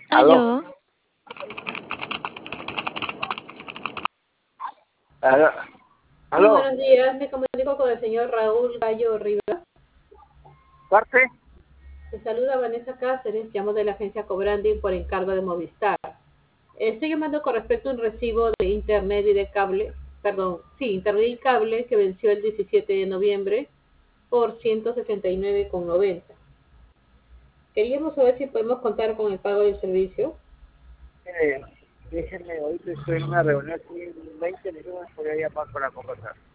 Aló, Aló, aló, Muy aló, buenos días, me comunico con el señor Raúl Gallo Rivas. parte. Te saluda Vanessa Cáceres, llamo de la agencia Cobranding por encargo de Movistar. Estoy llamando con respecto a un recibo de internet y de cable, internet y cable que venció el 17 de noviembre por 169,90. Queríamos saber si podemos contar con el pago del servicio. Déjenme, ahorita estoy en una reunión, aquí en 20 minutos por ahí para conversar.